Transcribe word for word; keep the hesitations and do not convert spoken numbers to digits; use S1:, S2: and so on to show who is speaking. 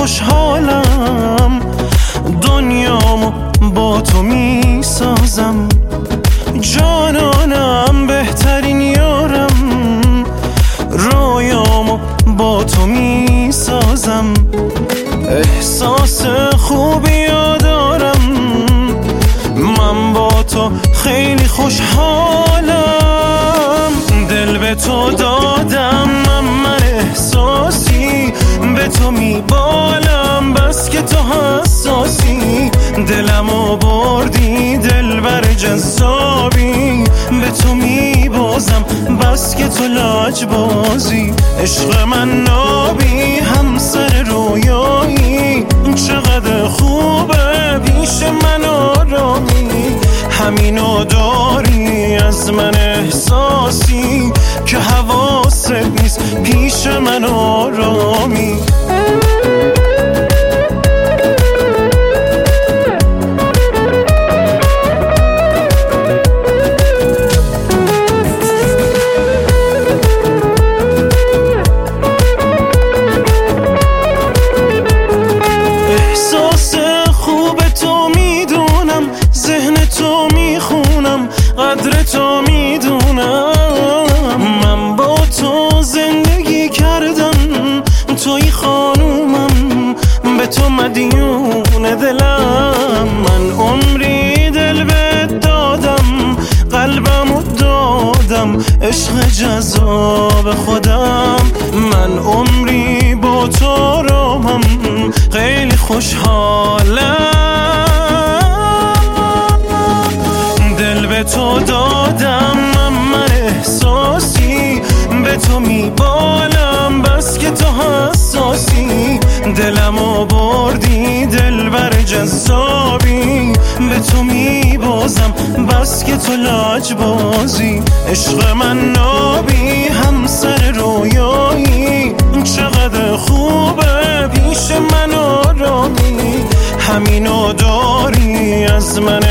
S1: خوشحالم، دنیامو با تو می سازم. جانانم بهترین یارم، رویامو با تو می سازم. احساس خوبی دارم، من با تو خیلی خوشحالم. دل به تو دادم من, من احساسی به تو میبالم، بس که تو حساسی. دلمو بردی دل بر جذابی، به تو میبازم بس که تو لجبازی. عشق من نابی همسر رویایی، چقدر خوبه پیش من آرامی. همینو داری از من احساسی که حواست نیست پیش من آرامی. احساس خوب تو میدونم، ذهن تو میخونم، قدر تو میدونم. من با تو زندگی کردم، توی خانومم، به تو مدیون دلم. من عمری دل بهت دادم، قلبمو دادم، عشق جذاب خودم. من عمری با تو رامم، خیلی خوشحالم. دل به تو دادم من, من احساسی به تو میبالم، بس که تو حساسی. دلمو بردی دل بر جذابی، به تو میبازم بس که تو لجبازی. عشق من نابی همسر رویایی، چقدر خوبه پیش من آرامی. همینو داری از من